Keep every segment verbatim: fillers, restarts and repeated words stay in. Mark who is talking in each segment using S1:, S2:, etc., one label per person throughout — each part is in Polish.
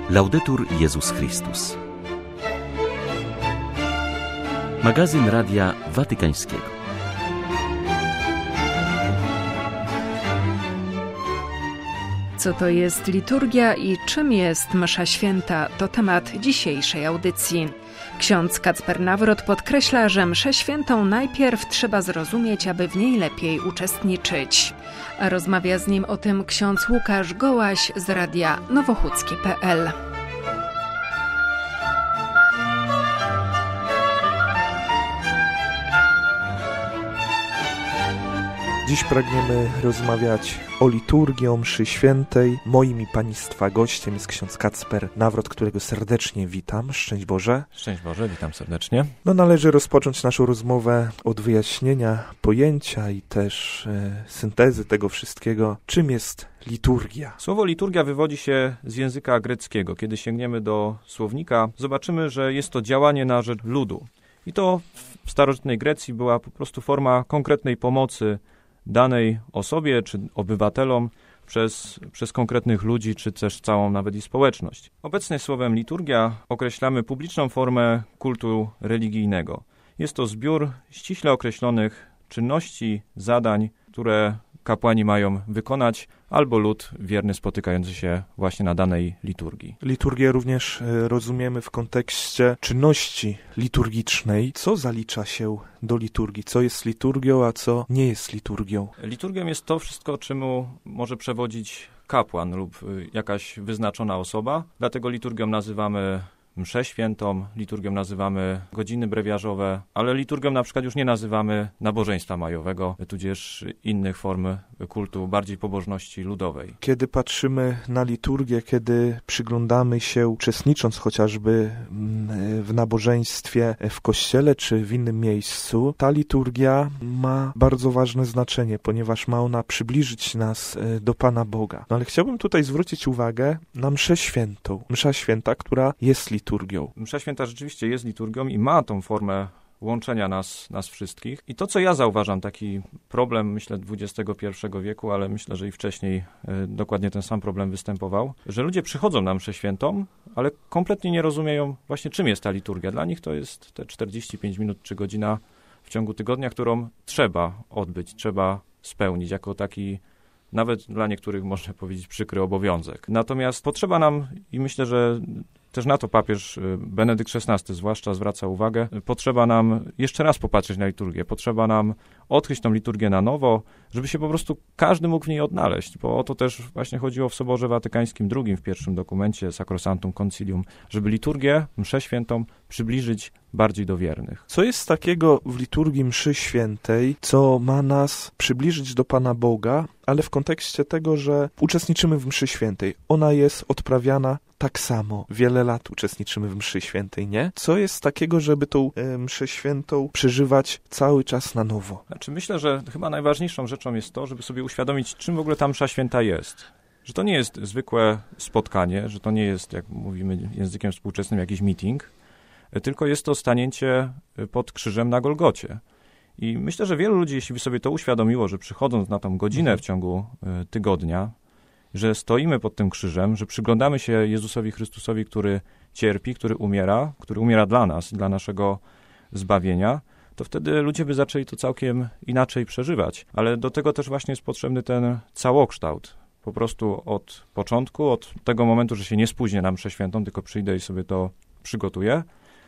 S1: Laudetur Jezus Chrystus. Magazyn Radia Watykańskiego.
S2: Co to jest liturgia i czym jest msza święta, to temat dzisiejszej audycji. Ksiądz Kacper Nawrot podkreśla, że mszę świętą najpierw trzeba zrozumieć, aby w niej lepiej uczestniczyć. A rozmawia z nim o tym ksiądz Łukasz Gołaś z radia nowochódzkie kropka pe el.
S3: Dziś pragniemy rozmawiać o liturgii, o mszy świętej. Moim i Państwa gościem jest ksiądz Kacper Nawrot, którego serdecznie witam. Szczęść Boże.
S4: Szczęść Boże, witam serdecznie.
S3: No należy rozpocząć naszą rozmowę od wyjaśnienia pojęcia i też e, syntezy tego wszystkiego. Czym jest liturgia?
S4: Słowo liturgia wywodzi się z języka greckiego. Kiedy sięgniemy do słownika, zobaczymy, że jest to działanie na rzecz ludu. I to w starożytnej Grecji była po prostu forma konkretnej pomocy danej osobie czy obywatelom przez, przez konkretnych ludzi, czy też całą nawet i społeczność. Obecnie słowem liturgia określamy publiczną formę kultu religijnego. Jest to zbiór ściśle określonych czynności, zadań, które kapłani mają wykonać, albo lud wierny spotykający się właśnie na danej liturgii.
S3: Liturgię również rozumiemy w kontekście czynności liturgicznej. Co zalicza się do liturgii? Co jest liturgią, a co nie jest liturgią?
S4: Liturgią jest to wszystko, czemu może przewodzić kapłan lub jakaś wyznaczona osoba. Dlatego liturgią nazywamy mszę świętą, liturgią nazywamy godziny brewiarzowe, ale liturgią na przykład już nie nazywamy nabożeństwa majowego, tudzież innych form kultu, bardziej pobożności ludowej.
S3: Kiedy patrzymy na liturgię, kiedy przyglądamy się, uczestnicząc chociażby w nabożeństwie w kościele czy w innym miejscu, ta liturgia ma bardzo ważne znaczenie, ponieważ ma ona przybliżyć nas do Pana Boga. No ale chciałbym tutaj zwrócić uwagę na mszę świętą. Msza święta, która jest liturgią. Liturgią.
S4: Msza święta rzeczywiście jest liturgią i ma tą formę łączenia nas, nas wszystkich. I to, co ja zauważam, taki problem, myślę, dwudziestego pierwszego wieku, ale myślę, że i wcześniej y, dokładnie ten sam problem występował, że ludzie przychodzą na mszę świętą, ale kompletnie nie rozumieją właśnie, czym jest ta liturgia. Dla nich to jest te czterdzieści pięć minut czy godzina w ciągu tygodnia, którą trzeba odbyć, trzeba spełnić jako taki nawet dla niektórych, można powiedzieć, przykry obowiązek. Natomiast potrzeba nam, i myślę, że też na to papież Benedykt szesnasty zwłaszcza zwraca uwagę, potrzeba nam jeszcze raz popatrzeć na liturgię, potrzeba nam odkryć tą liturgię na nowo, żeby się po prostu każdy mógł w niej odnaleźć, bo o to też właśnie chodziło w Soborze Watykańskim drugim, w pierwszym dokumencie Sacrosanctum Concilium, żeby liturgię, mszę świętą przybliżyć bardziej do wiernych.
S3: Co jest takiego w liturgii mszy świętej, co ma nas przybliżyć do Pana Boga, ale w kontekście tego, że uczestniczymy w mszy świętej. Ona jest odprawiana tak samo. Wiele lat uczestniczymy w mszy świętej, nie? Co jest takiego, żeby tą e, mszę świętą przeżywać cały czas na nowo?
S4: Znaczy myślę, że chyba najważniejszą rzeczą jest to, żeby sobie uświadomić, czym w ogóle ta msza święta jest. Że to nie jest zwykłe spotkanie, że to nie jest, jak mówimy językiem współczesnym, jakiś meeting, tylko jest to stanięcie pod krzyżem na Golgocie. I myślę, że wielu ludzi, jeśli by sobie to uświadomiło, że przychodząc na tą godzinę w ciągu y, tygodnia, że stoimy pod tym krzyżem, że przyglądamy się Jezusowi Chrystusowi, który cierpi, który umiera, który umiera dla nas, dla naszego zbawienia, to wtedy ludzie by zaczęli to całkiem inaczej przeżywać. Ale do tego też właśnie jest potrzebny ten całokształt. Po prostu od początku, od tego momentu, że się nie spóźnię na mszę świętą, tylko przyjdę i sobie to przygotuję,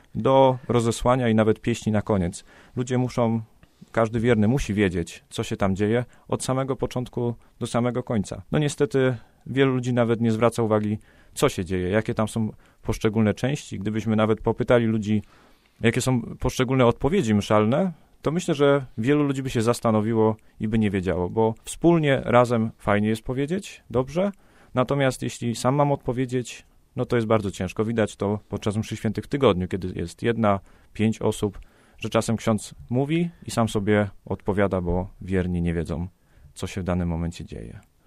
S4: do rozesłania i nawet pieśni na koniec. Ludzie muszą, każdy wierny musi wiedzieć, co się tam dzieje od samego początku do samego końca. No niestety wielu ludzi nawet nie zwraca uwagi, co się dzieje, jakie tam są poszczególne części. Gdybyśmy nawet popytali ludzi, jakie są poszczególne odpowiedzi mszalne, to myślę, że wielu ludzi by się zastanowiło i by nie wiedziało, bo wspólnie, razem fajnie jest powiedzieć, dobrze, natomiast jeśli sam mam odpowiedzieć, no to jest bardzo ciężko. Widać to podczas mszy świętych w tygodniu, kiedy jest jedna, pięć osób, że czasem ksiądz mówi i sam sobie odpowiada, bo wierni nie wiedzą, co się w danym momencie dzieje.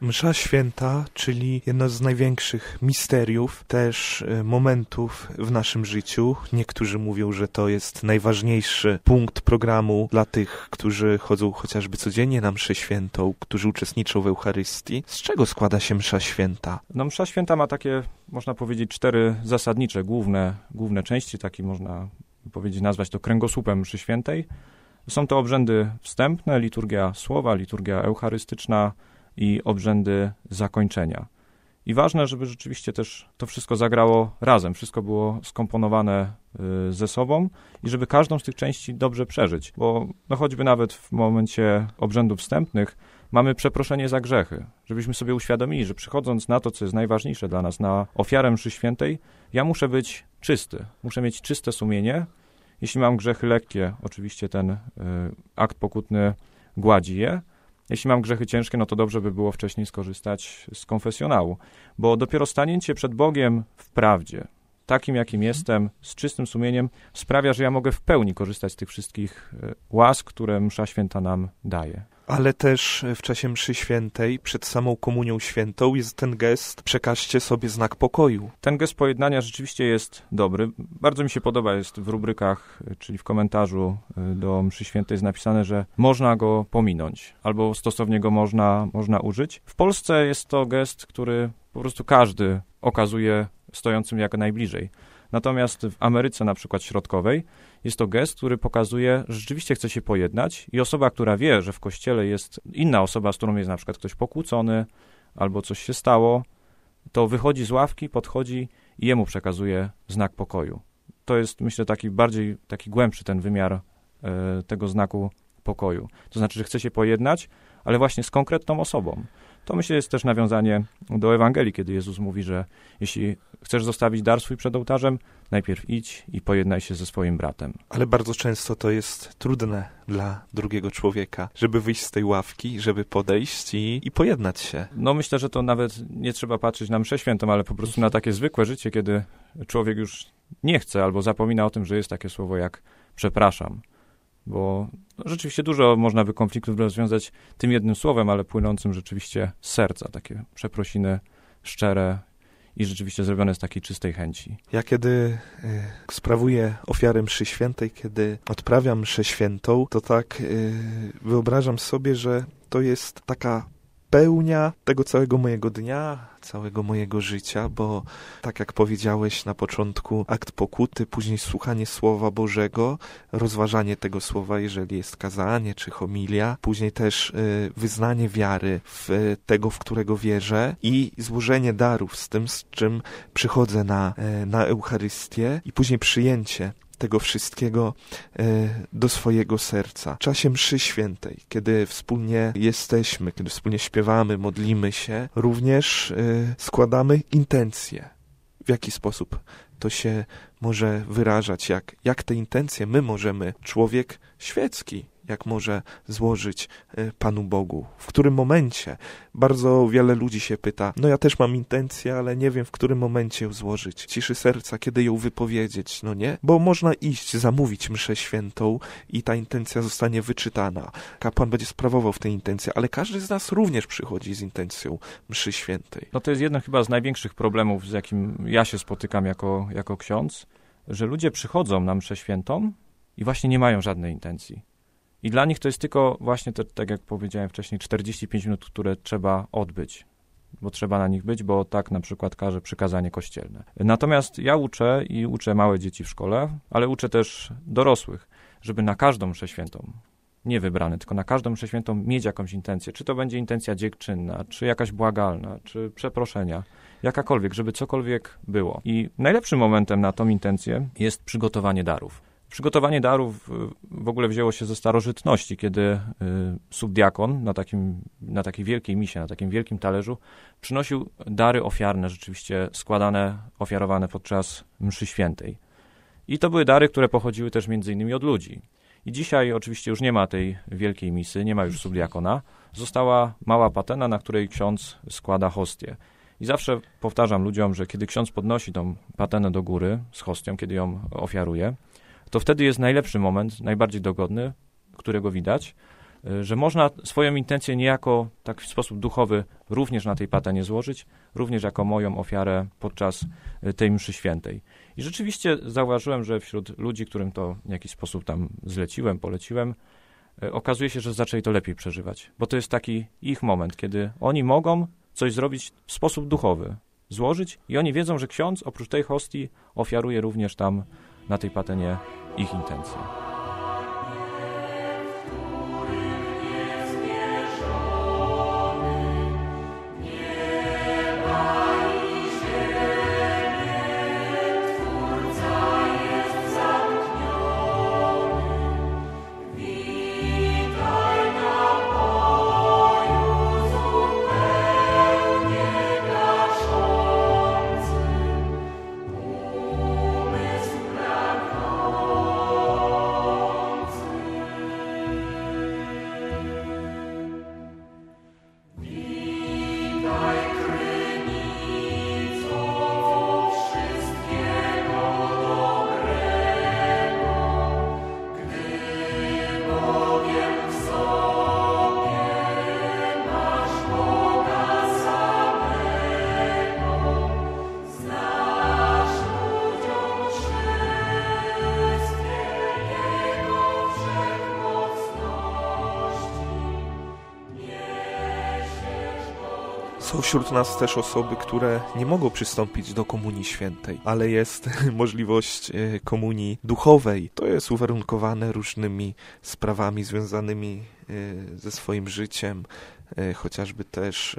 S3: Msza święta, czyli jedno z największych misteriów, też momentów w naszym życiu. Niektórzy mówią, że to jest najważniejszy punkt programu dla tych, którzy chodzą chociażby codziennie na mszę świętą, którzy uczestniczą w Eucharystii. Z czego składa się msza święta?
S4: No, msza święta ma takie, można powiedzieć, cztery zasadnicze, główne, główne części, taki można powiedzieć, nazwać to kręgosłupem mszy świętej. Są to obrzędy wstępne, liturgia słowa, liturgia eucharystyczna i obrzędy zakończenia. I ważne, żeby rzeczywiście też to wszystko zagrało razem, wszystko było skomponowane y, ze sobą i żeby każdą z tych części dobrze przeżyć, bo no choćby nawet w momencie obrzędów wstępnych mamy przeproszenie za grzechy, żebyśmy sobie uświadomili, że przychodząc na to, co jest najważniejsze dla nas, na ofiarę mszy świętej, ja muszę być czysty, muszę mieć czyste sumienie. Jeśli mam grzechy lekkie, oczywiście ten y, akt pokutny gładzi je. Jeśli mam grzechy ciężkie, no to dobrze by było wcześniej skorzystać z konfesjonału, bo dopiero stanięcie przed Bogiem w prawdzie, takim jakim jestem, z czystym sumieniem, sprawia, że ja mogę w pełni korzystać z tych wszystkich łask, które msza święta nam daje.
S3: Ale też w czasie mszy świętej, przed samą komunią świętą jest ten gest, przekażcie sobie znak pokoju.
S4: Ten gest pojednania rzeczywiście jest dobry. Bardzo mi się podoba, jest w rubrykach, czyli w komentarzu do mszy świętej jest napisane, że można go pominąć, albo stosownie go można, można użyć. W Polsce jest to gest, który po prostu każdy okazuje stojącym jak najbliżej. Natomiast w Ameryce na przykład Środkowej jest to gest, który pokazuje, że rzeczywiście chce się pojednać i osoba, która wie, że w kościele jest inna osoba, z którą jest na przykład ktoś pokłócony albo coś się stało, to wychodzi z ławki, podchodzi i jemu przekazuje znak pokoju. To jest, myślę, taki bardziej, taki głębszy ten wymiar e, tego znaku pokoju. To znaczy, że chce się pojednać, ale właśnie z konkretną osobą. To myślę jest też nawiązanie do Ewangelii, kiedy Jezus mówi, że jeśli chcesz zostawić dar swój przed ołtarzem, najpierw idź i pojednaj się ze swoim bratem.
S3: Ale bardzo często to jest trudne dla drugiego człowieka, żeby wyjść z tej ławki, żeby podejść i, i pojednać się.
S4: No myślę, że to nawet nie trzeba patrzeć na mszę świętą, ale po prostu na takie zwykłe życie, kiedy człowiek już nie chce albo zapomina o tym, że jest takie słowo jak przepraszam. Bo no, rzeczywiście dużo można by konfliktów rozwiązać tym jednym słowem, ale płynącym rzeczywiście z serca, takie przeprosiny szczere i rzeczywiście zrobione z takiej czystej chęci.
S3: Ja kiedy y, sprawuję ofiarę mszy świętej, kiedy odprawiam mszę świętą, to tak y, wyobrażam sobie, że to jest taka pełnia tego całego mojego dnia, całego mojego życia, bo tak jak powiedziałeś na początku, akt pokuty, później słuchanie Słowa Bożego, rozważanie tego słowa, jeżeli jest kazanie czy homilia, później też y, wyznanie wiary w y, tego, w którego wierzę i złożenie darów z tym, z czym przychodzę na, y, na Eucharystię i później przyjęcie tego wszystkiego e, do swojego serca. W czasie mszy świętej, kiedy wspólnie jesteśmy, kiedy wspólnie śpiewamy, modlimy się, również e, składamy intencje. W jaki sposób to się może wyrażać, jak, jak te intencje my możemy, człowiek świecki, jak może złożyć Panu Bogu. W którym momencie? Bardzo wiele ludzi się pyta, no ja też mam intencję, ale nie wiem, w którym momencie ją złożyć. Ciszy serca, kiedy ją wypowiedzieć, no nie? Bo można iść, zamówić mszę świętą i ta intencja zostanie wyczytana. Kapłan będzie sprawował w tej intencji, ale każdy z nas również przychodzi z intencją mszy świętej.
S4: No to jest jeden chyba z największych problemów, z jakim ja się spotykam jako, jako ksiądz, że ludzie przychodzą na mszę świętą i właśnie nie mają żadnej intencji. I dla nich to jest tylko właśnie, te, tak jak powiedziałem wcześniej, czterdzieści pięć minut, które trzeba odbyć, bo trzeba na nich być, bo tak na przykład każe przykazanie kościelne. Natomiast ja uczę i uczę małe dzieci w szkole, ale uczę też dorosłych, żeby na każdą mszę świętą, nie wybrane, tylko na każdą mszę świętą mieć jakąś intencję. Czy to będzie intencja dziękczynna, czy jakaś błagalna, czy przeproszenia, jakakolwiek, żeby cokolwiek było. I najlepszym momentem na tą intencję jest przygotowanie darów. Przygotowanie darów w ogóle wzięło się ze starożytności, kiedy y, subdiakon na, takim, na takiej wielkiej misie, na takim wielkim talerzu przynosił dary ofiarne, rzeczywiście składane, ofiarowane podczas mszy świętej. I to były dary, które pochodziły też między innymi od ludzi. I dzisiaj oczywiście już nie ma tej wielkiej misy, nie ma już subdiakona. Została mała patena, na której ksiądz składa hostię. I zawsze powtarzam ludziom, że kiedy ksiądz podnosi tą patenę do góry z hostią, kiedy ją ofiaruje, to wtedy jest najlepszy moment, najbardziej dogodny, którego widać, że można swoją intencję niejako tak w sposób duchowy również na tej patenie złożyć, również jako moją ofiarę podczas tej mszy świętej. I rzeczywiście zauważyłem, że wśród ludzi, którym to w jakiś sposób tam zleciłem, poleciłem, okazuje się, że zaczęli to lepiej przeżywać, bo to jest taki ich moment, kiedy oni mogą coś zrobić w sposób duchowy, złożyć i oni wiedzą, że ksiądz oprócz tej hostii ofiaruje również tam na tej patenie ich intencje.
S3: Są wśród nas też osoby, które nie mogą przystąpić do Komunii Świętej, ale jest możliwość komunii duchowej. To jest uwarunkowane różnymi sprawami związanymi ze swoim życiem, chociażby też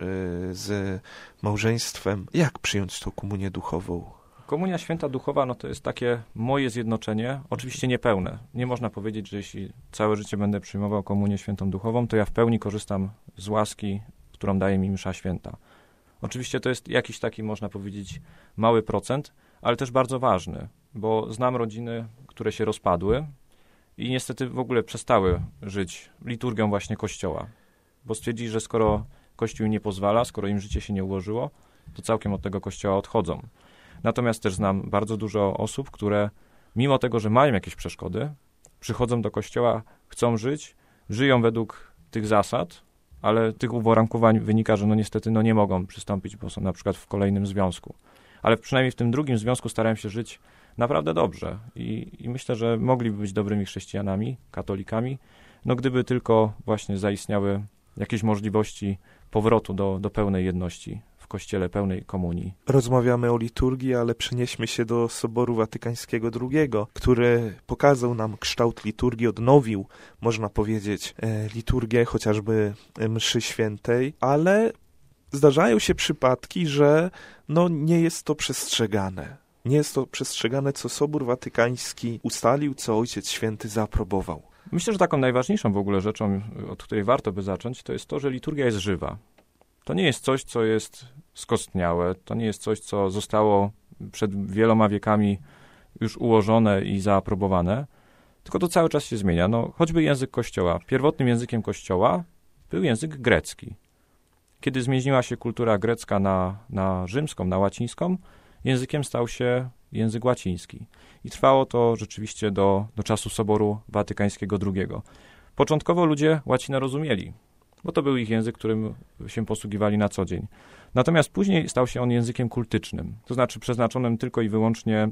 S3: z małżeństwem. Jak przyjąć tą komunię duchową?
S4: Komunia Święta Duchowa no to jest takie moje zjednoczenie, oczywiście niepełne. Nie można powiedzieć, że jeśli całe życie będę przyjmował Komunię Świętą Duchową, to ja w pełni korzystam z łaski, którą daje mi msza święta. Oczywiście to jest jakiś taki, można powiedzieć, mały procent, ale też bardzo ważny, bo znam rodziny, które się rozpadły i niestety w ogóle przestały żyć liturgią właśnie Kościoła, bo stwierdzili, że skoro Kościół nie pozwala, skoro im życie się nie ułożyło, to całkiem od tego Kościoła odchodzą. Natomiast też znam bardzo dużo osób, które mimo tego, że mają jakieś przeszkody, przychodzą do Kościoła, chcą żyć, żyją według tych zasad, ale tych uwarunkowań wynika, że no niestety no nie mogą przystąpić, bo są na przykład w kolejnym związku. Ale przynajmniej w tym drugim związku starałem się żyć naprawdę dobrze i, i myślę, że mogliby być dobrymi chrześcijanami, katolikami, no gdyby tylko właśnie zaistniały jakieś możliwości powrotu do, do pełnej jedności w Kościele, pełnej komunii.
S3: Rozmawiamy o liturgii, ale przenieśmy się do Soboru Watykańskiego drugiego, który pokazał nam kształt liturgii, odnowił, można powiedzieć, liturgię, chociażby mszy świętej, ale zdarzają się przypadki, że no, nie jest to przestrzegane. Nie jest to przestrzegane, co Sobór Watykański ustalił, co Ojciec Święty zaaprobował.
S4: Myślę, że taką najważniejszą w ogóle rzeczą, od której warto by zacząć, to jest to, że liturgia jest żywa. To nie jest coś, co jest skostniałe, to nie jest coś, co zostało przed wieloma wiekami już ułożone i zaaprobowane, tylko to cały czas się zmienia. No, choćby język Kościoła. Pierwotnym językiem Kościoła był język grecki. Kiedy zmieniła się kultura grecka na, na rzymską, na łacińską, językiem stał się język łaciński. I trwało to rzeczywiście do, do czasu Soboru Watykańskiego drugiego. Początkowo ludzie łacinę rozumieli, bo to był ich język, którym się posługiwali na co dzień. Natomiast później stał się on językiem kultycznym, to znaczy przeznaczonym tylko i wyłącznie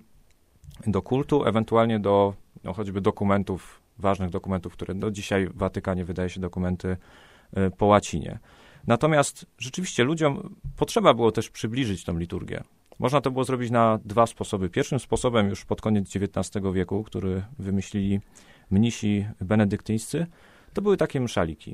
S4: do kultu, ewentualnie do no, choćby dokumentów, ważnych dokumentów, które do dzisiaj w Watykanie wydaje się dokumenty y, po łacinie. Natomiast rzeczywiście ludziom potrzeba było też przybliżyć tą liturgię. Można to było zrobić na dwa sposoby. Pierwszym sposobem już pod koniec dziewiętnastego wieku, który wymyślili mnisi benedyktyńscy, to były takie mszaliki,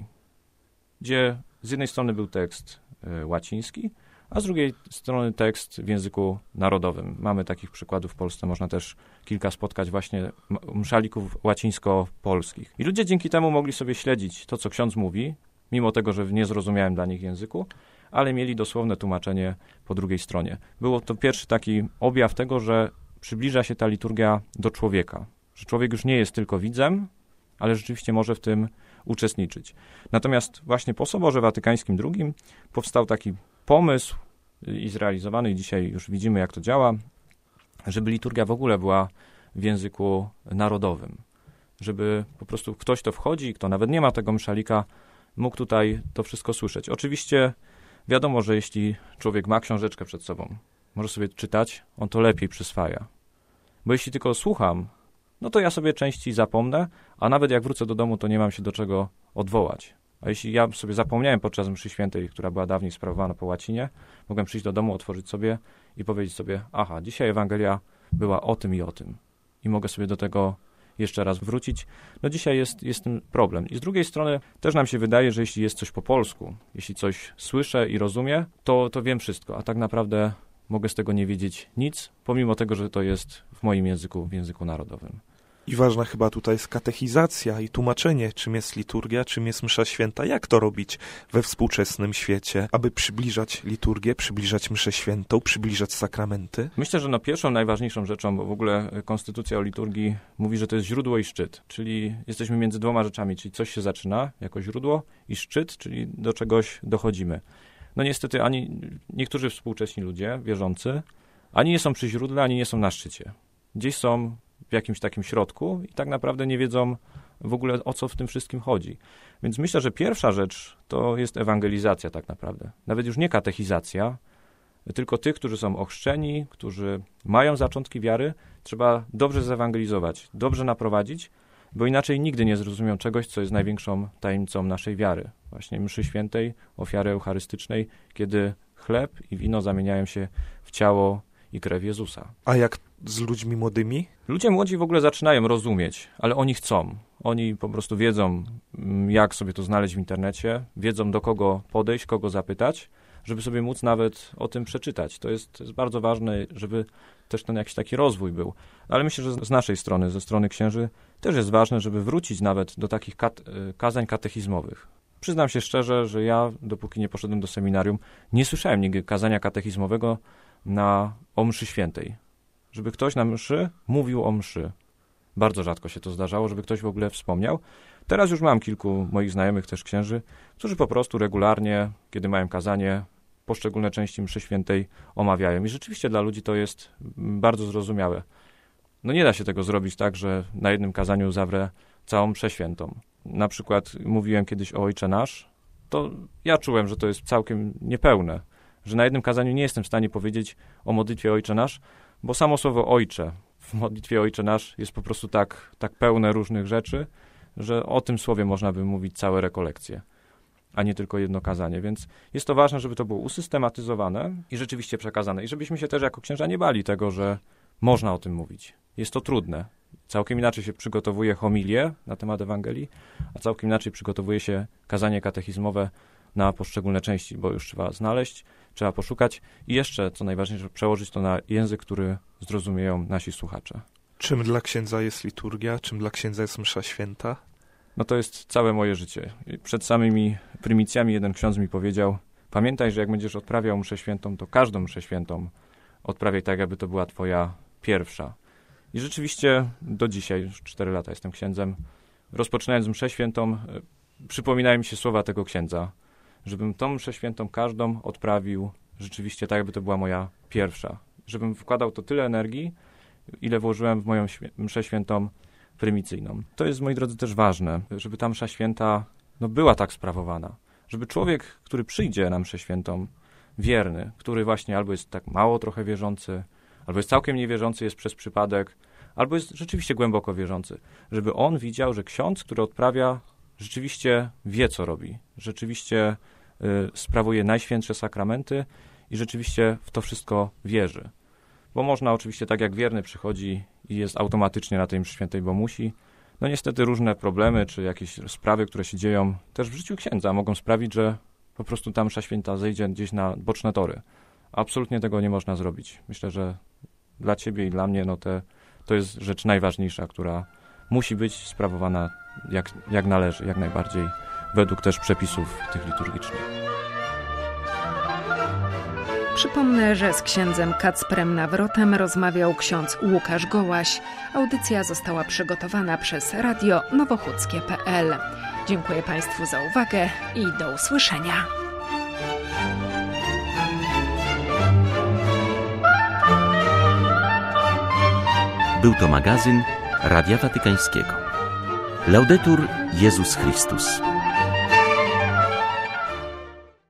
S4: gdzie z jednej strony był tekst y, łaciński, a z drugiej strony tekst w języku narodowym. Mamy takich przykładów w Polsce, można też kilka spotkać właśnie mszalików łacińsko-polskich. I ludzie dzięki temu mogli sobie śledzić to, co ksiądz mówi, mimo tego, że w niezrozumiałym dla nich języku, ale mieli dosłowne tłumaczenie po drugiej stronie. Było to pierwszy taki objaw tego, że przybliża się ta liturgia do człowieka, że człowiek już nie jest tylko widzem, ale rzeczywiście może w tym uczestniczyć. Natomiast właśnie po Soborze Watykańskim drugim powstał taki pomysł i zrealizowany, i dzisiaj już widzimy, jak to działa, żeby liturgia w ogóle była w języku narodowym. żeby po prostu ktoś, kto wchodzi, kto nawet nie ma tego mszalika, mógł tutaj to wszystko słyszeć. Oczywiście wiadomo, że jeśli człowiek ma książeczkę przed sobą, może sobie czytać, on to lepiej przyswaja. Bo jeśli tylko słucham, no to ja sobie częściej zapomnę, a nawet jak wrócę do domu, to nie mam się do czego odwołać. A jeśli ja sobie zapomniałem podczas mszy świętej, która była dawniej sprawowana po łacinie, mogłem przyjść do domu, otworzyć sobie i powiedzieć sobie, aha, dzisiaj Ewangelia była o tym i o tym. I mogę sobie do tego jeszcze raz wrócić. No dzisiaj jest, jest ten problem. I z drugiej strony też nam się wydaje, że jeśli jest coś po polsku, jeśli coś słyszę i rozumiem, to, to wiem wszystko. A tak naprawdę mogę z tego nie wiedzieć nic, pomimo tego, że to jest w moim języku, w języku narodowym.
S3: I ważna chyba tutaj jest katechizacja i tłumaczenie, czym jest liturgia, czym jest msza święta, jak to robić we współczesnym świecie, aby przybliżać liturgię, przybliżać mszę świętą, przybliżać sakramenty.
S4: Myślę, że no pierwszą, najważniejszą rzeczą, bo w ogóle konstytucja o liturgii mówi, że to jest źródło i szczyt, czyli jesteśmy między dwoma rzeczami, czyli coś się zaczyna jako źródło i szczyt, czyli do czegoś dochodzimy. No niestety ani niektórzy współcześni ludzie, wierzący, ani nie są przy źródle, ani nie są na szczycie. Gdzieś są w jakimś takim środku i tak naprawdę nie wiedzą w ogóle, o co w tym wszystkim chodzi. Więc myślę, że pierwsza rzecz to jest ewangelizacja tak naprawdę. Nawet już nie katechizacja, tylko tych, którzy są ochrzczeni, którzy mają zaczątki wiary, trzeba dobrze zewangelizować, dobrze naprowadzić, bo inaczej nigdy nie zrozumią czegoś, co jest największą tajemnicą naszej wiary. Właśnie mszy świętej, ofiary eucharystycznej, kiedy chleb i wino zamieniają się w ciało i krew Jezusa.
S3: A jak z ludźmi młodymi?
S4: Ludzie młodzi w ogóle zaczynają rozumieć, ale oni chcą. Oni po prostu wiedzą, jak sobie to znaleźć w internecie, wiedzą, do kogo podejść, kogo zapytać, żeby sobie móc nawet o tym przeczytać. To jest, to jest bardzo ważne, żeby też ten jakiś taki rozwój był. Ale myślę, że z naszej strony, ze strony księży, też jest ważne, żeby wrócić nawet do takich kat- kazań katechizmowych. Przyznam się szczerze, że ja, dopóki nie poszedłem do seminarium, nie słyszałem nigdy kazania katechizmowego na, o mszy świętej. Żeby ktoś na mszy mówił o mszy. Bardzo rzadko się to zdarzało, żeby ktoś w ogóle wspomniał. Teraz już mam kilku moich znajomych, też księży, którzy po prostu regularnie, kiedy mają kazanie, poszczególne części mszy świętej omawiają. I rzeczywiście dla ludzi to jest bardzo zrozumiałe. No nie da się tego zrobić tak, że na jednym kazaniu zawrę całą mszę świętą. Na przykład mówiłem kiedyś o Ojcze Nasz, to ja czułem, że to jest całkiem niepełne, że na jednym kazaniu nie jestem w stanie powiedzieć o modlitwie Ojcze Nasz, bo samo słowo Ojcze w modlitwie Ojcze Nasz jest po prostu tak, tak pełne różnych rzeczy, że o tym słowie można by mówić całe rekolekcje, a nie tylko jedno kazanie. Więc jest to ważne, żeby to było usystematyzowane i rzeczywiście przekazane. I żebyśmy się też jako księża nie bali tego, że można o tym mówić. Jest to trudne. Całkiem inaczej się przygotowuje homilię na temat Ewangelii, a całkiem inaczej przygotowuje się kazanie katechizmowe na poszczególne części, bo już trzeba znaleźć, trzeba poszukać i jeszcze, co najważniejsze, przełożyć to na język, który zrozumieją nasi słuchacze.
S3: Czym dla księdza jest liturgia? Czym dla księdza jest msza święta?
S4: No to jest całe moje życie. Przed samymi prymitjami jeden ksiądz mi powiedział, pamiętaj, że jak będziesz odprawiał mszę świętą, to każdą mszę świętą odprawiaj tak, jakby to była twoja pierwsza. I rzeczywiście do dzisiaj, już cztery lata jestem księdzem, rozpoczynając mszę świętą, przypominają mi się słowa tego księdza, żebym tą mszę świętą każdą odprawił rzeczywiście tak, jakby to była moja pierwsza. Żebym wkładał to tyle energii, ile włożyłem w moją mszę świętą prymicyjną. To jest, moi drodzy, też ważne, żeby ta msza święta no, była tak sprawowana. Żeby człowiek, który przyjdzie na mszę świętą, wierny, który właśnie albo jest tak mało trochę wierzący, albo jest całkiem niewierzący, jest przez przypadek, albo jest rzeczywiście głęboko wierzący, żeby on widział, że ksiądz, który odprawia, rzeczywiście wie, co robi. Rzeczywiście y, sprawuje najświętsze sakramenty i rzeczywiście w to wszystko wierzy. Bo można oczywiście, tak jak wierny przychodzi i jest automatycznie na tej mszy świętej, bo musi, no niestety różne problemy, czy jakieś sprawy, które się dzieją też w życiu księdza, mogą sprawić, że po prostu ta msza święta zejdzie gdzieś na boczne tory. Absolutnie tego nie można zrobić. Myślę, że dla ciebie i dla mnie no te, to jest rzecz najważniejsza, która musi być sprawowana jak, jak należy, jak najbardziej, według też przepisów tych liturgicznych.
S2: Przypomnę, że z księdzem Kacprem Nawrotem rozmawiał ksiądz Łukasz Gołaś. Audycja została przygotowana przez radio nowochódzkie kropka pe el. Dziękuję Państwu za uwagę i do usłyszenia.
S1: Był to magazyn Radia Watykańskiego. Laudetur Jezus Chrystus.